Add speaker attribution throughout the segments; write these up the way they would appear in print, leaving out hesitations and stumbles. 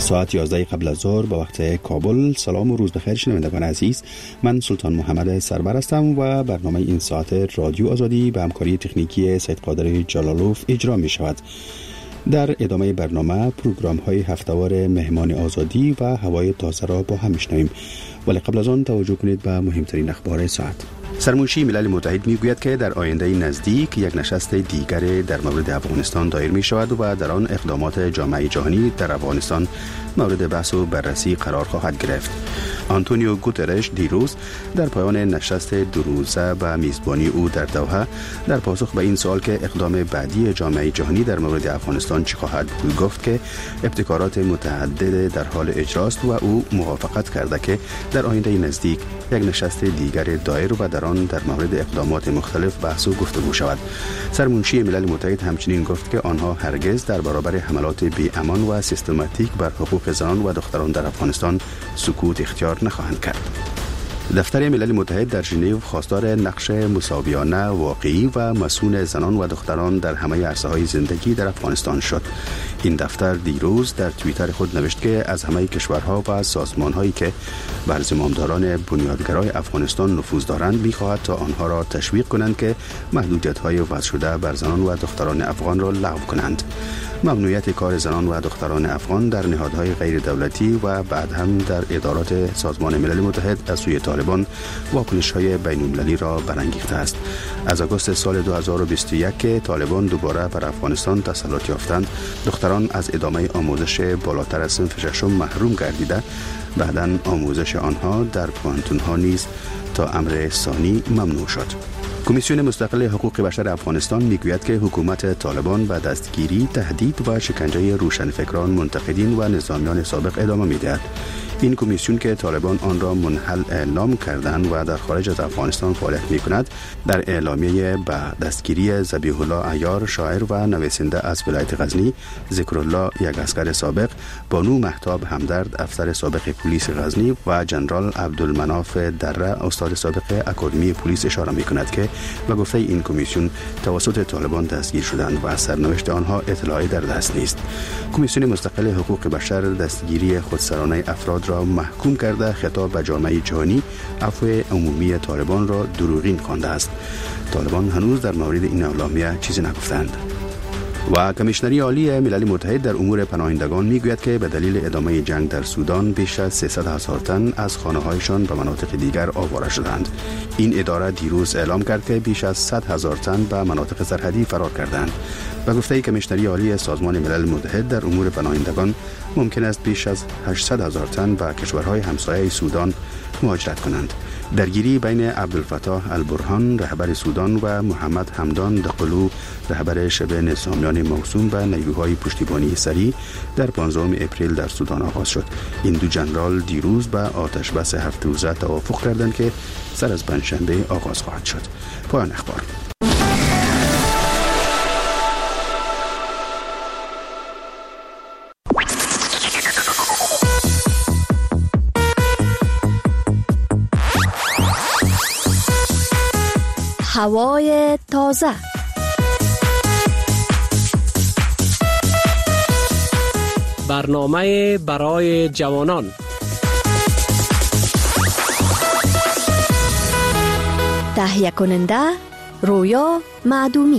Speaker 1: ساعت 11 قبل از ظهر به وقت کابل. سلام و روز بخیر شنوندگان عزیز، من سلطان محمد سرور هستم و برنامه این ساعت رادیو آزادی به همکاری تکنیکی سید قادر جلالوف اجرا می شود. در ادامه برنامه پروگرام های هفته‌وار مهمان آزادی و هوای تازه را با هم میشنویم، ولی قبل از آن توجه کنید به مهمترین اخبار ساعت. سرمنشی ملل متحد میگوید که در آینده نزدیک یک نشست دیگر در مورد افغانستان دایر می شود و در آن اقدامات جامعه جهانی در افغانستان مورد بحث و بررسی قرار خواهد گرفت. آنتونیو گوترش دیروز در پایان نشست دو روزه به میزبانی او در دوحه در پاسخ به این سوال که اقدام بعدی جامعه جهانی در مورد افغانستان چه خواهد بود گفت که ابتکارات متعدد در حال اجراست و او موافقت کرده که در آینده نزدیک یک نشست دیگر دایر و در آن در مورد اقدامات مختلف بحث و گفتگو شود. سرمنشی ملل متحد همچنین گفت که آنها هرگز در برابر حملات بی‌امان و سیستماتیک بر حقوق زنان و دختران در افغانستان سکوت اختیار نخواهند کرد. دفتر ملل متحد در ژنو خواستار نقش مساویانه، واقعی و مسئول زنان و دختران در همه عرصه‌های زندگی در افغانستان شد. این دفتر دیروز در توییتر خود نوشت که از همه کشورها و سازمان‌هایی که بر زمامداران بنیادگرای افغانستان نفوذ دارند می‌خواهد تا آنها را تشویق کنند که محدودیت‌های وضع شده بر زنان و دختران افغان را لغو کنند. ممنوعیت کار زنان و دختران افغان در نهادهای غیر دولتی و بعد هم در ادارات سازمان ملل متحد از سوی طالبان واکنش‌های بین‌المللی را برانگیخته است. از آگوست سال 2021 که طالبان دوباره بر افغانستان تسلط یافتند، دختران از ادامه آموزش بالاتر از صنف ششم محروم گردیده، بعداً آموزش آنها در پوانتون‌ها نیز تا امر ثانی ممنوع شد. کمیسیون مستقل حقوق بشر افغانستان میگوید که حکومت طالبان به دستگیری، تهدید و شکنجه روشنفکران، منتقدین و نظامیان سابق ادامه میدهد. این کمیسیون که طالبان آن را منحل اعلام کردند و در خارج از افغانستان فعالیت می‌کند، در اعلامیه به دستگیری ذبیح الله عیار، شاعر و نویسنده از ولایت غزنی، ذکرالله یک عسکر سابق، بانو مهتاب همدرد افسر سابق پلیس غزنی و جنرال عبدالمناف دره استاد سابق اکادمی پلیس اشاره می‌کند که به گفته این کمیسیون توسط طالبان دستگیر شدند و سرنوشت آنها اطلاعی در دست نیست. کمیسیون مستقل حقوق بشر دستگیری خودسرانه افراد را محکوم کرده خطاب به جامعه جهانی عفو عمومی طالبان را دروغین خوانده است. طالبان هنوز در مورد این اعلامیه چیزی نگفتند. و کمیشنری عالی ملل متحد در امور پناهندگان میگوید که به دلیل ادامه جنگ در سودان بیش از 300,000 تن از خانه‌هایشان به مناطق دیگر آواره شدند. این اداره دیروز اعلام کرد که بیش از 100,000 تن به مناطق سرحدی فرار کردند. به گفته کمیشنری عالی سازمان ملل متحد در امور پناهندگان، ممکن است بیش از 800,000 تن به کشورهای همسایه سودان مهاجرت کنند. درگیری بین عبدالفتاح البرهان رهبر سودان و محمد حمدان دقلو رهبر شبه نظامیان موسوم و نیروهای پشتیبانی سریع در 15 اپریل در سودان آغاز شد. این دو جنرال دیروز به آتش بس 7 روزه توافق کردند که سر از پنجشنبه آغاز خواهد شد. پایان اخبار.
Speaker 2: هوای تازه.
Speaker 3: برنامه برای جوانان.
Speaker 2: تهیه کننده رویا معدومی.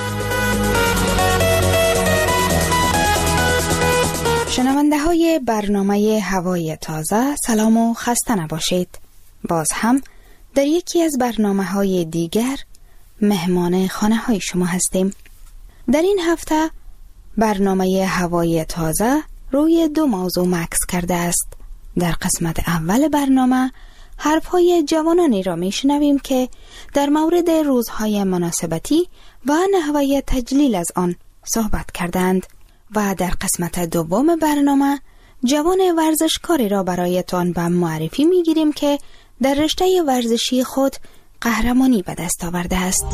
Speaker 4: شنونده های برنامه هوای تازه، سلام و خسته نباشید. باز هم در یکی از برنامه‌های دیگر مهمان خانه های شما هستیم. در این هفته برنامه هوای تازه روی دو موضوع مکس کرده است. در قسمت اول برنامه حرفهای جوانانی را میشنویم که در مورد روزهای مناسبتی و نحوه تجلیل از آن صحبت کردند و در قسمت دوم برنامه جوان ورزشکاری را برایتان به معرفی میگیریم که در رشته ورزشی خود قهرمانی به دست آورده است.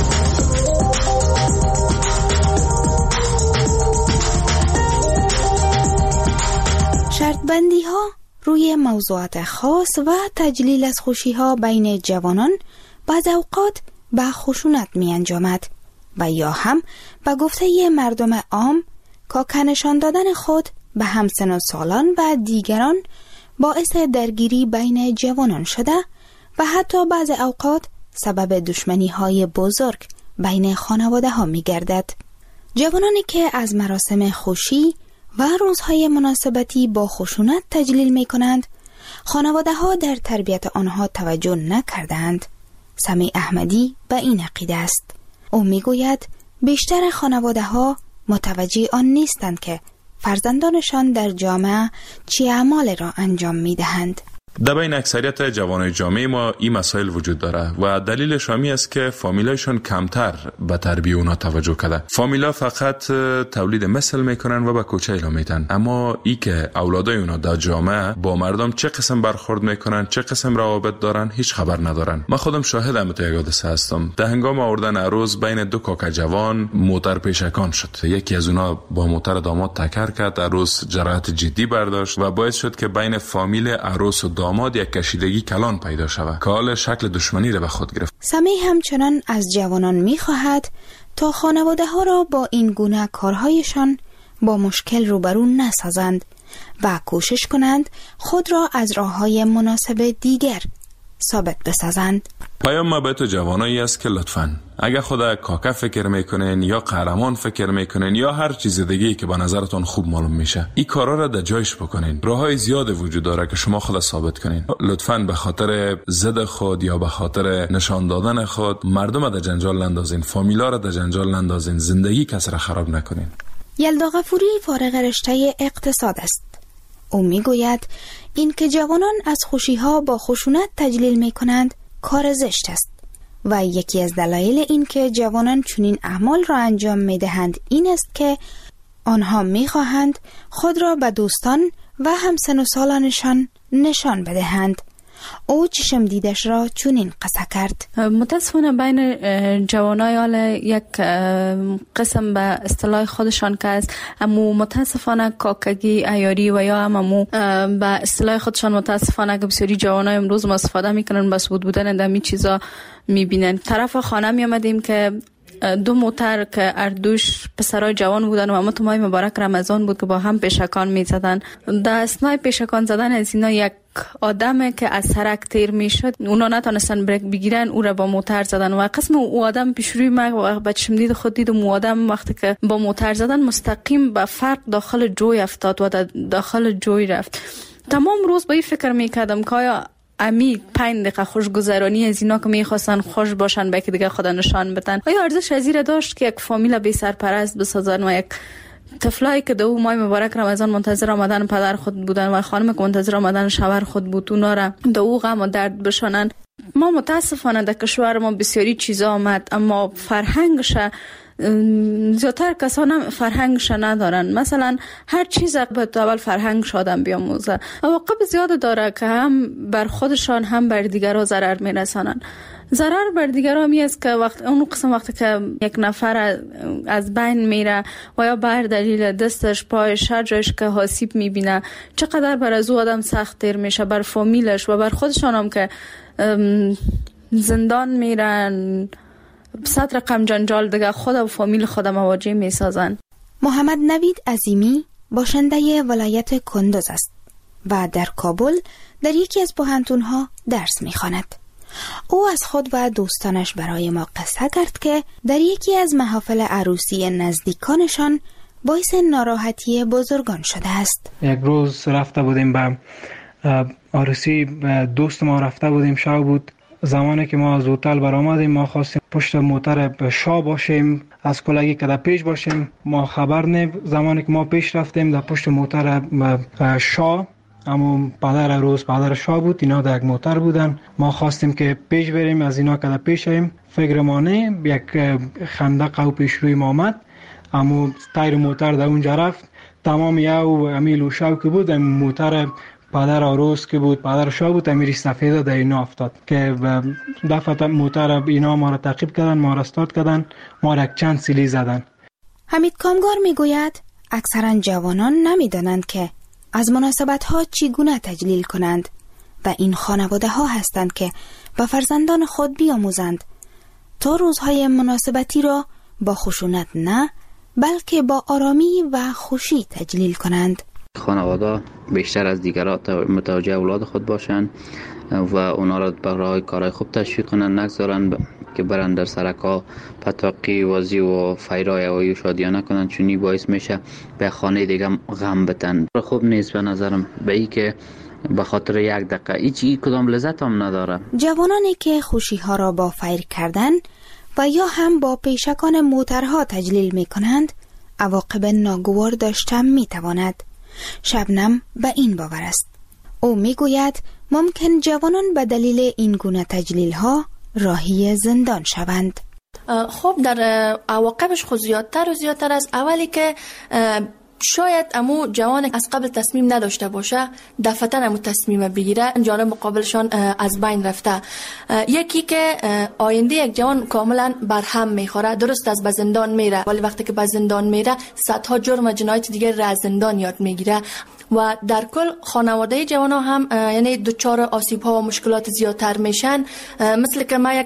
Speaker 4: شرطبندی ها روی موضوعات خاص و تجلیل از خوشی ها بین جوانان بعض اوقات به خشونت می انجامد و یا هم به گفته مردم عام که نشان دادن خود به همسن و سالان و دیگران باعث درگیری بین جوانان شده و حتی بعض اوقات سبب دشمنی‌های بزرگ بین خانواده ها می گردد. جوانانی که از مراسم خوشی و روزهای مناسبتی با خشونت تجلیل می کنند، خانواده ها در تربیت آنها توجه نکردند. سمیع احمدی به این عقیده است. او می گوید بیشتر خانواده ها متوجه آن نیستند که فرزندانشان در جامعه چه اعمال را انجام می دهند.
Speaker 5: در بین اکثریت جوانای جامعه ما این مسائل وجود داره و دلیلش همی است که فامیلایشون کمتر به تربیت اونا توجه کرده. فامیلا فقط تولید مثل میکنن و به کوچه اعلام میدن، اما ای که اولادای اونا در جامعه با مردم چه قسم برخورد میکنن، چه قسم روابط دارن، هیچ خبر ندارن. من خودم شاهدم تو یک حادثه هستم. در هنگام آوردن عروس بین دو کاک جوان موتر پیشکان شد. یکی از اونا با موتر داماد تکر کرد، عروس جراحت جدی برداشت و باعث شد که بین فامیل عروس و داماد یک کشیدگی کلان پیدا شود که حال شکل دشمنی را به خود گرفت.
Speaker 4: سمیع همچنان از جوانان می‌خواهد تا خانواده ها را با این گونه کارهایشان با مشکل روبرو نسازند و کوشش کنند خود را از راه‌های مناسب دیگر ثابت بسازند.
Speaker 5: پیام ما به تو جوانایی است که لطفاً اگر خدا کاکا فکر میکنین یا قهرمان فکر میکنین یا هر چیز دیگه‌ای که به نظرتون خوب معلوم میشه، این کارا را در جایش بکنین. راههای زیاد وجود داره که شما خود ثابت کنین. لطفاً به خاطر ضد خود یا به خاطر نشان دادن خود مردم را در جنجال نندازین، فامیلا را در جنجال نندازین، زندگی کس را خراب نکنین.
Speaker 4: یلدا غفوری فارغ رشته اقتصاد است. او میگوید این که جوانان از خوشی‌ها با خشونت تجلیل میکنند کار زشت است و یکی از دلایل این که جوانان چنین اعمال را انجام میدهند این است که آنها میخواهند خود را به دوستان و همسن و سالانشان نشان بدهند. او چشم دیدش را چنین قصه کرد.
Speaker 6: متاسفانه بین جوانای حال یک قسم به اصطلاح خودشان که است، اما متاسفانه کاکگی عیاری و یا هممو به اصطلاح خودشان متاسفانه که بسیاری جوانای امروز ما استفاده میکنن، بس بودن دمی چیزا میبینن. طرف خانه میامدیم که دو موتر که اردوش پسرای جوان بودن و اما تو ماه مبارک رمضان بود که با هم پیشکان میزدن. در اثنای پیشکان زدن از اینا یک آدم که از سرک تیر میشد، اونا نتونستن بریک بگیرن، او را با موتر زدن و قسم او آدم پیش روی ما با چشم دید خود دیدم او آدم وقتی که با موتر زدن مستقیم به فرق داخل جوی افتاد و داخل جوی رفت. تمام روز با این فکر میکردم که آیا امی 5 دقیقه خوشگذرانی از اینا که میخواستن خوش باشن به که دیگه خدا نشان بدن، آیا ارزش از این داشت که یک فامیل بی سرپرست بسازن و یک طفلایی که دو ماه مبارک رمضان منتظر آمدن پدر خود بودن و خانم که منتظر آمدن شوهر خود بود اونا را دو غم و درد بشونن؟ ما متاسفانه در کشور ما بسیاری چیزا آمد اما فرهنگش زیادتر کسان فرهنگش ندارن. مثلا هر چیز باید اول فرهنگش آدم بیاموزه. عواقب زیاد داره که هم بر خودشان هم بر دیگران ضرر میرسانن. ضرر بر دیگران می است که اون قسم وقتی که یک نفر از بین میره و یا بر دلیل دستش پایش هر جایش که آسیب میبینه چقدر بر از او آدم سخت تیر میشه، بر فامیلش و بر خودشان هم که زندان میرن، صد رقم جنجال دیگه خود و فامیل خود مواجه میسازن.
Speaker 4: محمد نوید عظیمی باشنده ولایت کندوز است و در کابل در یکی از پوهنتون‌ها درس میخواند. او از خود و دوستانش برای ما قصه کرد که در یکی از محافل عروسی نزدیکانشان باعث ناراحتی بزرگان شده است.
Speaker 7: یک روز رفته بودیم به عروسی دوست ما، رفته بودیم شب بود. زمانی که ما از هتل برآمدیم ما خواستیم پشت موتر شاه باشیم، از کلگی که در پیش باشیم. ما خبر نه، زمانی که ما پیش رفتیم در پشت موتر شاه، اما پدر عروس پدر شاه بود، اینا در یک موتر بودن. ما خواستیم که پیش بریم، از اینا که در پیش ایم فکر ما نه، یک خندق او پیش روی ما آمد، اما تایر موتر در اونجا رفت. تمام یو امیل شاو که بود موتر پدر عروس که بود، پدر شاه بود، امیری سفیده در اینا افتاد که دفعه موتر اینا ما را تعقیب کردن، ما را استارت کردن، ما را چند سیلی زدن.
Speaker 4: حمید کامگار میگوید اکثرا جوانان نمیدانند که از مناسبت ها چگونه تجلیل کنند و این خانواده ها هستند که به فرزندان خود بیاموزند تا روزهای مناسبتی را با خشونت نه بلکه با آرامی و خوشی تجلیل کنند.
Speaker 8: خانواده بیشتر از دیگران متوجه اولاد خود باشند و اونا را برای کارهای خوب تشویق کنند، نگذارن که برن در سرکا پتاقی وازی و فیرای هوایی و شادیانه کنند، چونی باعث میشه به خانه دیگه غم بتن. خوب نیست به نظرم، به این که به خاطر یک دقیقه هیچ کدام لذت هم نداره.
Speaker 4: جوانانی که خوشی ها را با فیر کردن و یا هم با پیشکان موترها تجلیل می کنند عواقب ناگوار داشته می تواند. شبنم به این باور است. او می گوید ممکن جوانان به دلیل این گونه تجلیل ها راهی زندان شوند.
Speaker 6: خب در عواقبش خود زیادتر و زیادتر است. اولی که شاید امو جوان از قبل تصمیم نداشته باشه، دفعتاً امو تصمیم بگیره، جانب مقابلشان از بین رفته. یکی که آینده یک جوان کاملا برهم میخوره، درست از به زندان میره، ولی وقتی که به زندان میره صدها جرم و جنایت دیگه را از زندان یاد میگیره و در کل خانواده جوان ها هم یعنی دچار آسیب ها و مشکلات زیادتر میشن. مثل که ما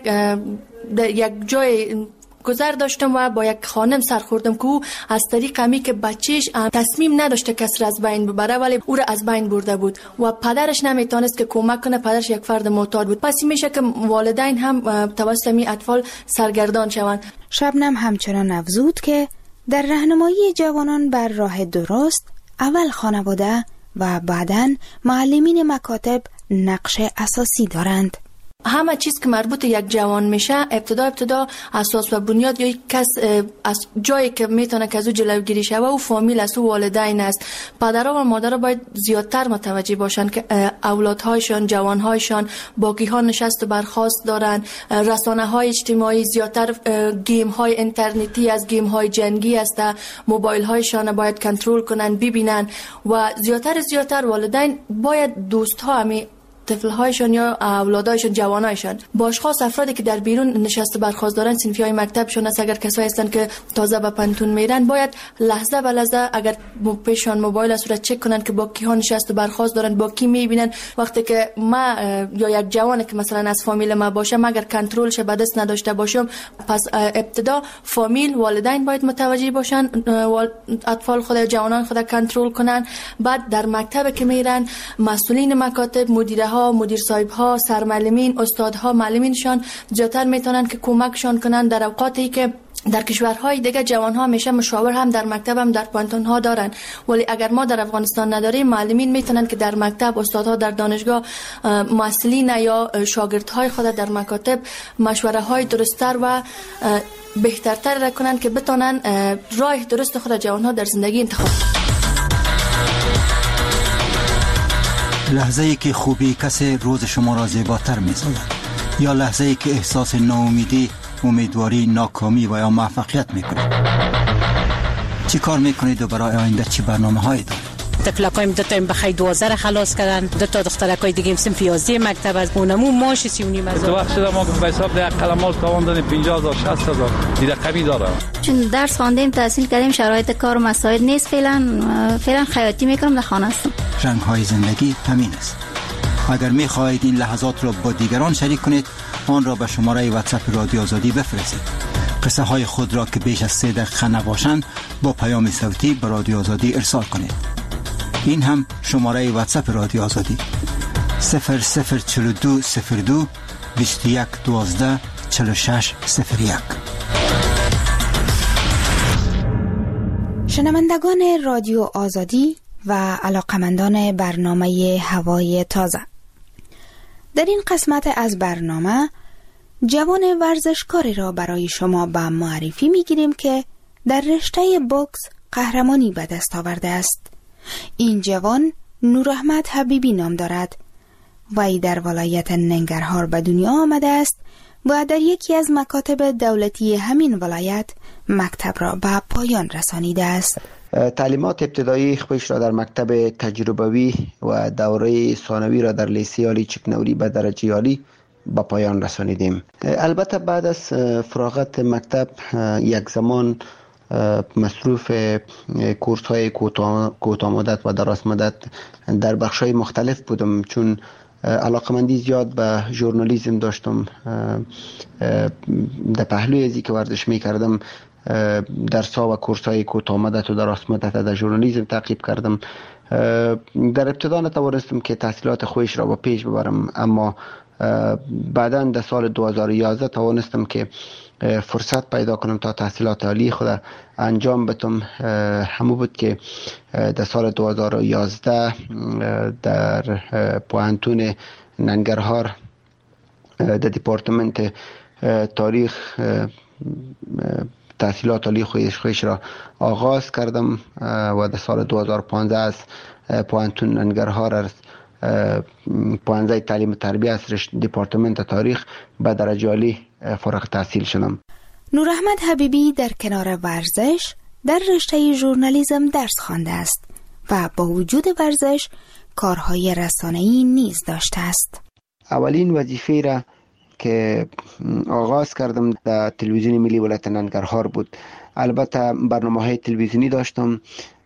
Speaker 6: یک جای گذر داشتم و با یک خانم سر خوردم که او از طریق همی که بچهش تصمیم نداشته کس را از بین ببره ولی او را از بین برده بود و پدرش نمیتونست که کمک کنه، پدرش یک فرد معتاد بود. پس میشه که والدین هم توسط می اطفال سرگردان شوند.
Speaker 4: شبنم همچنان افزود که در راهنمایی جوانان بر راه درست اول خانواده و بعداً معلمین مکاتب نقش اساسی دارند.
Speaker 6: همه چیز که مربوط یک جوان میشه ابتدا اساس و بنیاد یا کس از جایی که میتونه که از او جلوگیری شوه و فامیل است و والدین است. پدرها و مادرها باید زیادتر متوجه باشن که اولادهایشان، جوانهایشان باقی ها نشست و برخاست دارن. رسانه های اجتماعی زیادتر، گیم های اینترنتی از گیم های جنگی است، موبایل هایشان باید کنترل کنن ببینن و زیادتر والدین باید دوست ها همی طفل‌هایشان یا اولادایشان، جوانایشان با اشخاص افرادی که در بیرون نشسته برخاست دارن، صنفی‌های مکتبشون است، اگر کسایی هستن که تازه به پنتون میرن باید لحظه به لحظه اگر پیشان موبایل است را چک کنن که با کیها نشسته برخاست دارن، با کی میبینن. وقتی که ما یا یک جوانی که مثلا از فامیل ما باشه اگر کنترلش به دست نداشته باشم، پس ابتدا فامیل، والدین باید متوجه باشن، اطفال خود، جوانان خود کنترل کنن. بعد در مکتب که میرن مسئولین مکاتب، مدیر صاحب ها، سرمعلمین، استادها، معلمینشان زیادتر میتونن که کمکشان کنن در اوقاتی که در کشورهای دیگه جوان ها میشه مشاور هم در مکتب هم در پانتون ها دارن، ولی اگر ما در افغانستان نداریم معلمین میتونن که در مکتب، استادها در دانشگاه، مسئولین یا شاگردهای خود در مکاتب مشوره های درست‌تر و بهترتر را کنن که بتونن راه درست خود جوان ها در زندگی انتخاب.
Speaker 9: لحظه‌ای که خوبی کسی روز شما را زیباتر می‌سازد یا لحظه‌ای که احساس ناامیدی، امیدواری، ناکامی و یا موفقیت می‌کنید. چی کار می‌کنید و برای آینده چی برنامه‌هایی دارید؟
Speaker 10: طفلکایم دو تا بخای 12 خلاص کردن، دو تا دخترکای دیگه صنف 11 مکتب از اونمو ماش 39 هزار.
Speaker 11: تو وقت ما به حساب ده قلمات تاوان دادیم 50000 60000 دیگه کمی داره.
Speaker 12: چون درس خواندیم، تحصیل کردیم، شرایط کار مساعد نیست، فعلا خیاطی میکنم، در خانه هستم.
Speaker 9: رنگ‌های زندگی همین است. اگر می‌خواهید این لحظات را با دیگران شریک کنید، آن را به شماره واتساپ رادیو آزادی بفرستید. قصه های خود را که بیش از 3 دقیقه نباشند با پیام صوتی به رادیو آزادی ارسال کنید. این هم شماره واتساپ رادیو آزادی 004202 21 12 46 01.
Speaker 4: شنوندگان رادیو آزادی و علاقمندان برنامه هوای تازه، در این قسمت از برنامه جوان ورزشکاری را برای شما به معرفی میگیریم که در رشته بوکس قهرمانی به دست آورده است. این جوان نوراحمد حبیبی نام دارد و ای در ولایت ننگرهار به دنیا آمده است و در یکی از مکاتب دولتی همین ولایت مکتب را به پایان رسانیده است.
Speaker 13: تعلیمات ابتدایی خودش را در مکتب تجربوی و دوره ثانوی را در لیسه عالی چکنوری به درجه عالی به پایان رسانیدیم. البته بعد از فراغت مکتب یک زمان مصروف کورس های کوتاه مدت و دراز مدت در بخش های مختلف بودم، چون علاقمندی زیاد به ژورنالیسم داشتم. در پهلوی ازی که ورزش میکردم درس‌ها و کورس‌های کوتاه مدت و دراز مدت در ژورنالیسم تعقیب کردم. در ابتدا نتوانستم که تحصیلات خویش را با پیش ببرم، اما بعداً در سال 2011 توانستم که فرصت پیدا کنم تا تحصیلات عالی خود انجام بدم. همون بود که در سال 2011 در پوهنتون ننگرهار در دپارتمنت تاریخ تحصیلات عالی خویش را آغاز کردم و در سال 2015 از پوهنتون ننگرهار از پوهنځی تعلیم و تربیه از دپارتمنت تاریخ به درجه عالی فارغ التحصیل شدم.
Speaker 4: نور احمد حبیبی در کنار ورزش در رشته ژورنالیسم درس خوانده است و با وجود ورزش کارهای رسانه‌ای نیز داشته است.
Speaker 13: اولین وظیفه را که آغاز کردم در تلویزیون ملی ولایت ننگرهار بود. البته برنامه‌های تلویزیونی داشتم،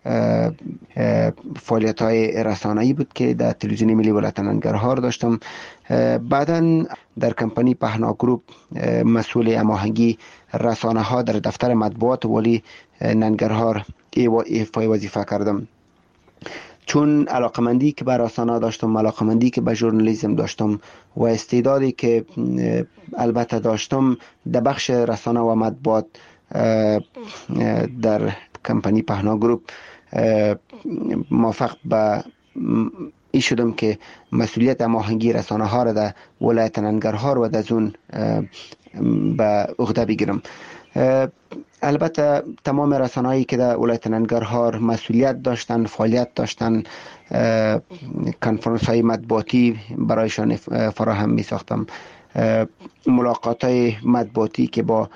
Speaker 13: فعالیت‌های رسانه‌ای بود که در تلویزیون ملی ولایت ننگرهار داشتم. بعداً در کمپانی پهنا گروپ مسئول هماهنگی رسانه‌ها در دفتر مطبوعات والی ننگرهار ایفای وظیفه کردم. چون علاقمندی که به رسانه داشتم، علاقمندی که به ژورنالیسم داشتم و استعدادی که البته داشتم در بخش رسانه و مطبوعات در کمپانی پهنا گروپ موفق به این شدم که مسئولیت هماهنگی رسانه ها را در ولایت ننگرهار و در زون به عهده بگیرم. البته تمام رسانه‌هایی که در ولایت ننگرهار مسئولیت داشتن، فعالیت داشتن، کنفرانس های مطبوعاتی برایشان فراهم می ساختم. ملاقات های مطبوعاتی که با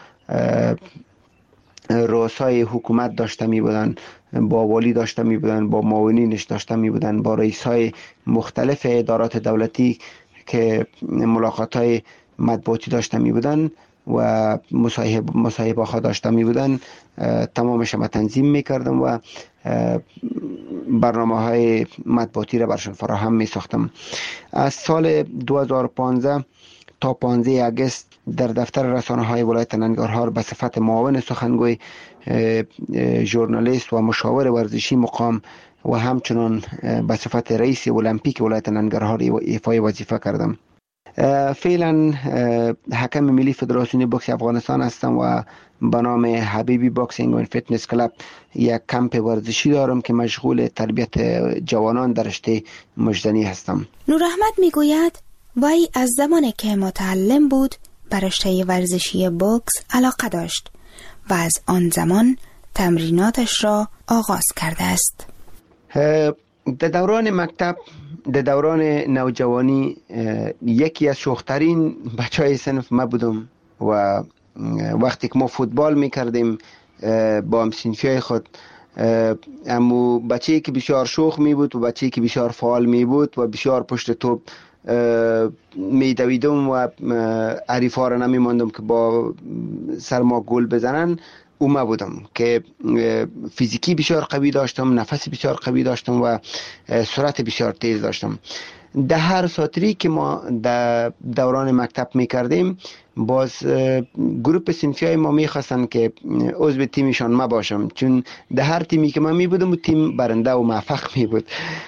Speaker 13: رؤسای حکومت داشته می بودن، با والی داشته می بودن، با معاونینش داشته می بودن، با رئیس های مختلف ادارات دولتی که ملاقات های مطبوعاتی داشته می بودن و مصاحبه ها داشته می بودن، تمامش ما تنظیم می کردم و برنامه های مطبوعاتی را برشان فراهم می ساختم. از سال 2015 تا 15 اگست در دفتر رسانه های ولایت ننگرهار به صفت معاون سخنگوی، ژورنالیست و مشاور ورزشی مقام و همچنان به صفت رئیس المپیک ولایت ننگرهار ایفای وظیفه کردم. فعلا حکم ملی فدراسیون بوکس افغانستان هستم و به نام حبیبی باکسینگ و فیتنس کلاب یک کمپ ورزشی دارم که مشغول تربیت جوانان در رشته مجدنی هستم.
Speaker 4: نور احمد میگوید وی از زمانی که متعلم بود به رشته ورزشی بوکس علاقه داشت و از آن زمان تمریناتش را آغاز کرده است.
Speaker 13: در دوران مکتب، در دوران نوجوانی، یکی از شوخترین بچهای صنف ما بودم و وقتی که ما فوتبال میکردیم با همسنفیای خود، امو بچه‌ای که بسیار شوخ می بود و بچه‌ای که بسیار فعال می بود و بسیار پشت توپ می دویدم و حریفا را نمی ماندم که با سر ما گل بزنن. اومه بودم که فیزیکی بسیار قوی داشتم، نفس بسیار قوی داشتم و سرعت بسیار تیز داشتم. در هر ساتری که ما در دوران مکتب میکردیم، باز گروپ صنفیای ما میخواستن که عضو تیمشان ما باشم، چون در هر تیمی که من میبودم و تیم برنده و موفق میبود.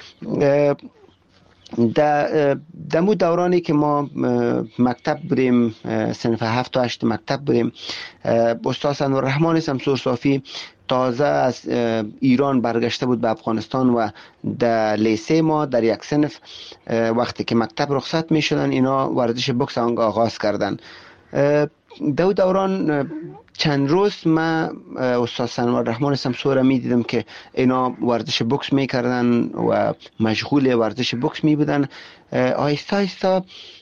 Speaker 13: در مو دورانی که ما مکتب بودیم، صنف 7 و 8 مکتب بودیم، استاد انورالرحمن شمسور صافی تازه از ایران برگشته بود به افغانستان و در لیسه ما در یک صنف وقتی که مکتب رخصت می شدن اینا ورزش بوکس آغاز کردن. در دوران چند روز ما استاد انورالرحمن شمسور می دیدم که اینا ورزش بوکس می کردن و مشغول ورزش بوکس می بودن. آهسته آهسته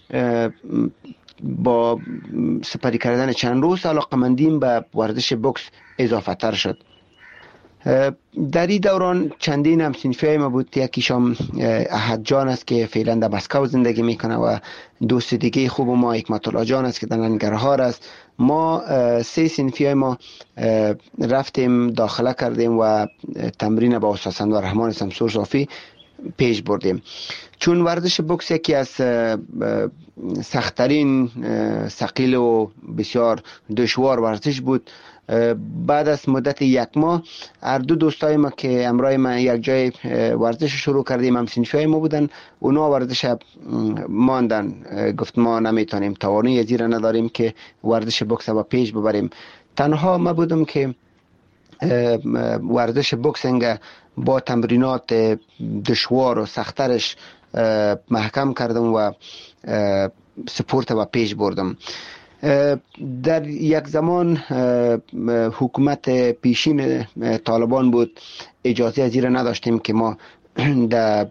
Speaker 13: با سپری کردن چند روز علاقمندیم به ورزش بوکس اضافه تر شد. در این دوران چندین همسنفی ما بود. یکیشم احد جان است که فعلا در مسکو زندگی میکنه و دوست دیگه خوب ما حکمت الله جان است که در ننگرهار است. ما 3 صنفی ما رفتیم داخله کردیم و تمرین با استاد انورالرحمن شمسور صافی پیش بردیم. چون ورزش بوکس یکی از سخت‌ترین، ثقیل و بسیار دشوار ورزش بود، بعد از مدت یک ماه هر دو دوستای ما که همراه ما یک جای ورزش شروع کردیم، همسنفی ما بودن، اونا ورزش ماندن، گفت ما نمیتونیم، توانایی زیرا نداریم که ورزش بوکس با پیش ببریم. تنها ما بودم که ورزش بوکسینگ با تمرینات دشوار و سخت‌ترش محکم کردم و سپورت و پیش بردم. در یک زمان حکومت پیشین طالبان بود، اجازه زیر نداشتیم که ما در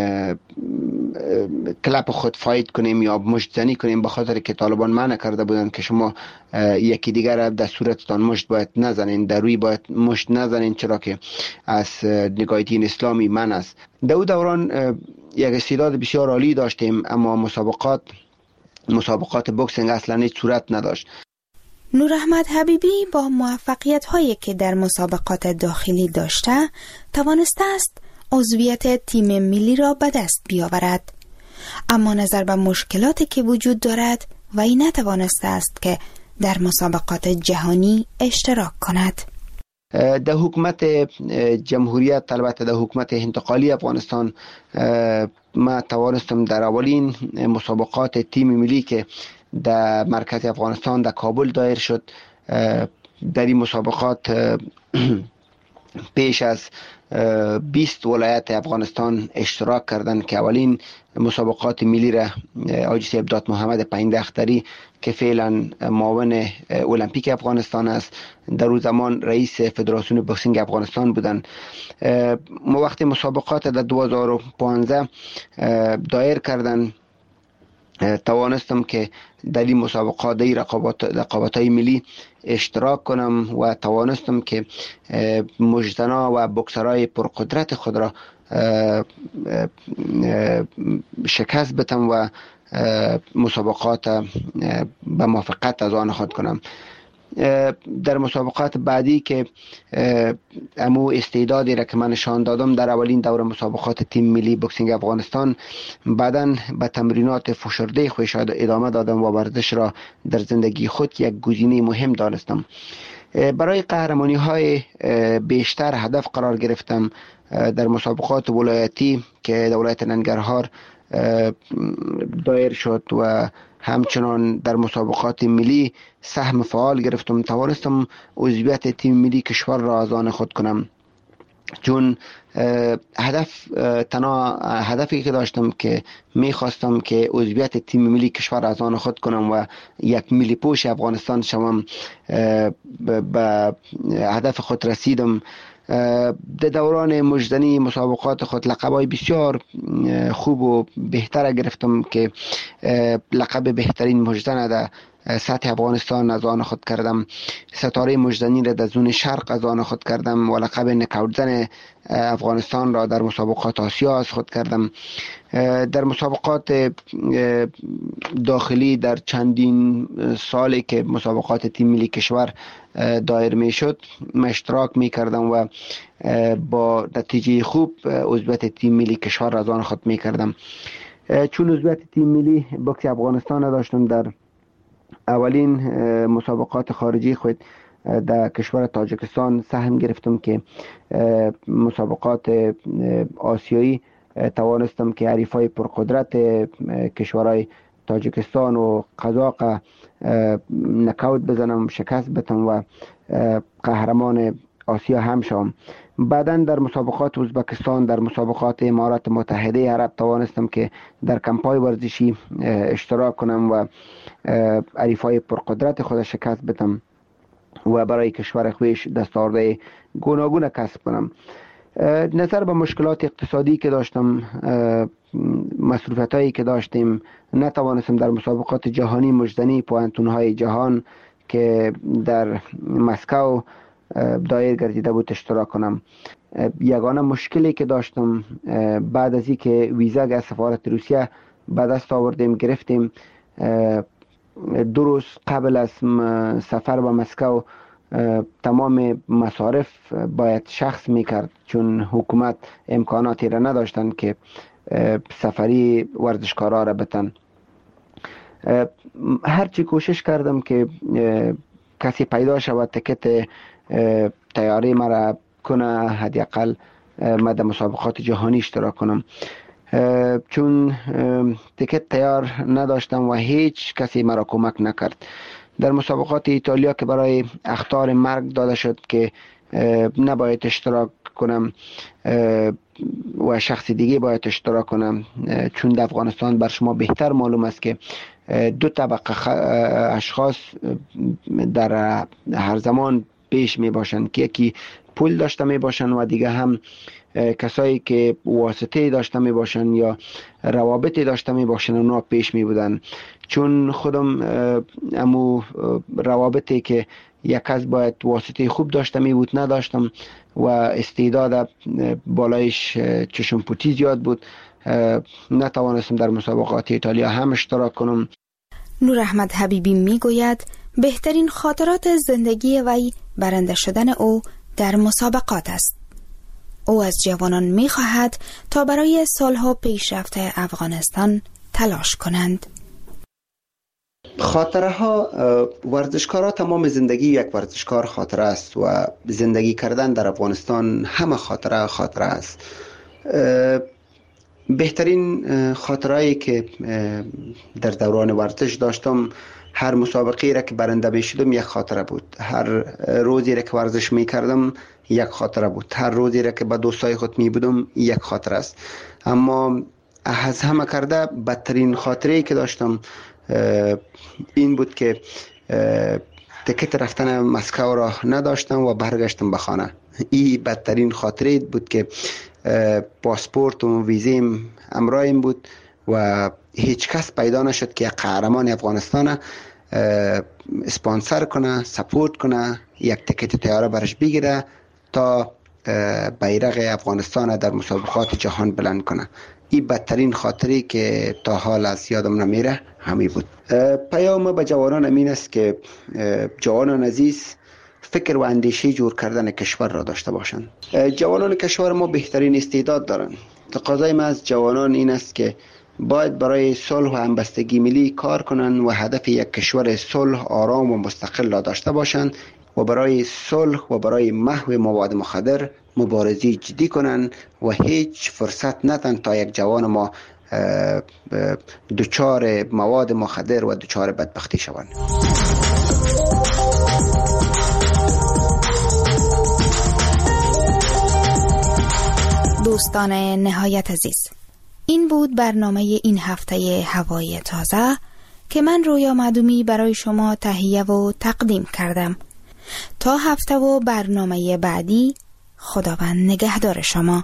Speaker 13: کلاب خود فایت کنیم یا مشت زنی کنیم، به خاطر که طالبان منع کرده بودن که شما یکی دیگر در صورتتان مشت باید نزنین، در روی باید مشت نزنین، چرا که از نگاه دین اسلامی منع است. در اون دوران یک استعداد بسیار عالی داشتیم، اما مسابقات بوکسینگ اصلا هیچ صورت نداشت.
Speaker 4: نور احمد حبیبی با موفقیت هایی که در مسابقات داخلی داشته توانسته است عضویت تیم ملی را به دست بیاورد، اما نظر به مشکلاتی که وجود دارد وی نتوانسته است که در مسابقات جهانی اشتراک کند.
Speaker 13: در حکومت جمهوریت، البته در حکومت انتقالی افغانستان، ما توانستم در اولین مسابقات تیم ملی که در مرکز افغانستان در کابل دایر شد، در این مسابقات پیش از 20 ولایت افغانستان اشتراک کردند که اولین مسابقات ملی را حاجی صاحب دات محمد پایند اختری که فعلا معاون المپیک افغانستان است، در اون زمان رئیس فدراسیون بوکسینگ افغانستان بودند. ما وقتی مسابقات در 2015 دایر کردند، توانستم که در این مسابقات در رقابت‌های ملی اشتراک کنم و توانستم که مجدنا و بوکسرای پرقدرت خود را شکست بدم و مسابقات به موافقت از آن خود کنم. در مسابقات بعدی که امو استعدادی را که من نشان دادم در اولین دوره مسابقات تیم ملی بوکسینگ افغانستان، بعداً به تمرینات فشرده خودش ادامه دادم و ورزش را در زندگی خود یک گزینه مهم دانستم. برای قهرمانی های بیشتر هدف قرار گرفتم. در مسابقات ولایتی که در ولایت ننگرهار دایر شد و همچنان در مسابقات ملی سهم فعال گرفتم، توانستم عضویت تیم ملی کشور را از آن خود کنم. چون هدفی که داشتم که میخواستم که عضویت تیم ملی کشور از آن خود کنم و یک ملی پوش افغانستان شوم، به هدف خود رسیدم. در دوران مجدنی مسابقات خود لقبای بسیار خوب و بهتر گرفتم که لقب بهترین مجدن در سطح افغانستان از آن خود کردم، ستاره مجدنی را در زون شرق از آن خود کردم و لقب نکاوتزن افغانستان را در مسابقات آسیا از خود کردم. در مسابقات داخلی در چندین سالی که مسابقات تیم ملی کشور دایر می شد من اشتراک می کردم و با نتیجه خوب عضویت تیم ملی کشور را از آن خود می کردم. چون عضویت تیم ملی بوکس افغانستان را داشتم، در اولین مسابقات خارجی خود در کشور تاجیکستان سهم گرفتم که مسابقات آسیایی توانستم که حریفای پرقدرت کشورهای تاجیکستان و قزاق نکاوت بزنم، شکست بدم و قهرمان آسیا هم شوم. بعداً در مسابقات ازبکستان، در مسابقات امارات متحده عرب توانستم که در کمپای ورزشی اشتراک کنم و حریفای پرقدرت خود شکست بدم و برای کشور خویش دستاوردهای گوناگون کسب کنم. نظر به مشکلات اقتصادی که داشتم، مصروفیتایی که داشتیم، نتوانستم در مسابقات جهانی مجدنی پوانتونهای جهان که در مسکو دایر گردیده بود اشتراک کنم. یگانه مشکلی که داشتم بعد از اینکه ویزا از سفارت روسیه به دست آوردیم گرفتیم، 2 روز قبل از سفر به مسکو تمام مصارف باید شخص میکرد، چون حکومت امکاناتی را نداشتن که سفری ورزشکارا را بتن. هرچی کوشش کردم که کسی پیدا شود تکت تیاری مرا کنه، حداقل ما در مسابقات جهانی اشتراک کنم، چون تکت تیار نداشتم و هیچ کسی مرا کمک نکرد. در مسابقات ایتالیا که برای اخطار مرگ داده شد که نباید اشتراک کنم و شخص دیگه باید اشتراک کنم، چون در افغانستان بر شما بهتر معلوم است که دو طبقه اشخاص در هر زمان پیش می باشند که یکی پول داشته می باشند و دیگه هم کسایی که واسطه داشته می باشند یا روابطی داشته می باشند اونا پیش می بودن. چون خودم امو روابطی که یک کس باید واسطه خوب داشته می بود نداشتم و استعداد بالایش چشم پوتی زیاد بود، نتوانستم در مسابقات ایتالیا هم اشتراک کنم.
Speaker 4: نور احمد حبیبی می گوید بهترین خاطرات زندگی وی برنده شدن او در مسابقات است. او از جوانان می خواهد تا برای صلح و پیشرفت افغانستان تلاش کنند.
Speaker 13: خاطره ها، ورزشکارا تمام زندگی یک ورزشکار خاطره است و زندگی کردن در افغانستان همه خاطره است. بهترین خاطرهایی که در دوران ورزش داشتم، هر مسابقه را که برنده می شدم یک خاطره بود، هر روزی را که ورزش می کردم یک خاطره بود، هر روزی را که با دوستای خود می بودم یک خاطره است. اما از همه کرده بدترین خاطره‌ای که داشتم این بود که تکت رفتن مسکو را نداشتم و برگشتم به خانه. این بدترین خاطره بود که پاسپورت و ویزیم همراهم بود و هیچ کس پیدا نشد که قهرمان افغانستان اسپانسر کنه، سپورت کنه، یک تکت طیاره برش بگیره تا بیرق افغانستان در مسابقات جهان بلند کنه. این بدترین خاطری که تا حال از یادم نمیره همین بود. پیام به جوانان امین است که جوانان عزیز فکر و اندیشه جور کردن کشور را داشته باشند. جوانان کشور ما بهترین استعداد دارند. تقاضای ما از جوانان این است که باید برای صلح و همبستگی ملی کار کنند و هدف یک کشور صلح، آرام و مستقل را داشته باشند و برای صلح و برای محو مواد مخدر مبارزه جدی کنند و هیچ فرصت ندن تا یک جوان ما دچار مواد مخدر و دچار بدبختی شوند.
Speaker 4: دوستان نهایت عزیز، این بود برنامه این هفته هوای تازه که من رویا معدومی برای شما تهیه و تقدیم کردم. تا هفته و برنامه بعدی، خداوند نگهدار شما.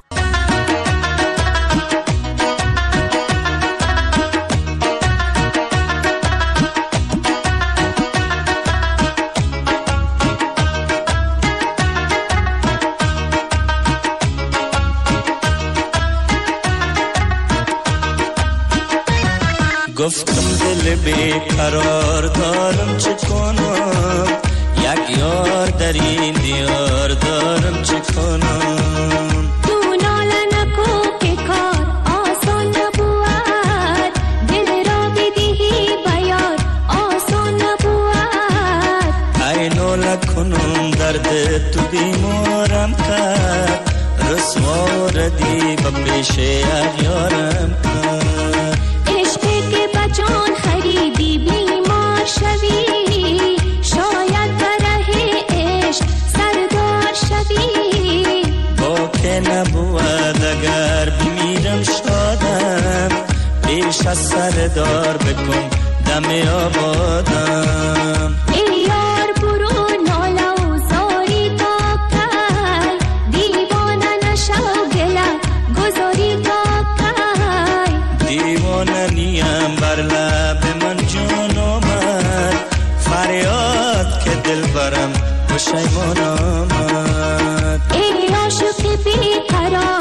Speaker 14: گفتم دل بیقرار دارم چه کنم، یک یار در این دیار دارم چه کنم.
Speaker 15: تو ناله نکو که کار آسان نبود، دل را بدهی بیار آسان نبود.
Speaker 14: ای ناله کنم درد تو بیمارم کرد، رسوا ردی با پیش اغیارم کرد.
Speaker 15: جان خریدی بیمار شوی، شاید بره عشق سردار شوی.
Speaker 14: با که نبود اگر بمیرم شادم، پیش از سردار بکن دم آبادم.
Speaker 15: ای یار برو ناله و زاری تا کی، دیوانه نشو گله گذاری تا کی.
Speaker 14: دیوانه نیم بر لب من جان آمد، فریاد که دل برم پشیمان آمد.
Speaker 15: ای عاشق بیقرار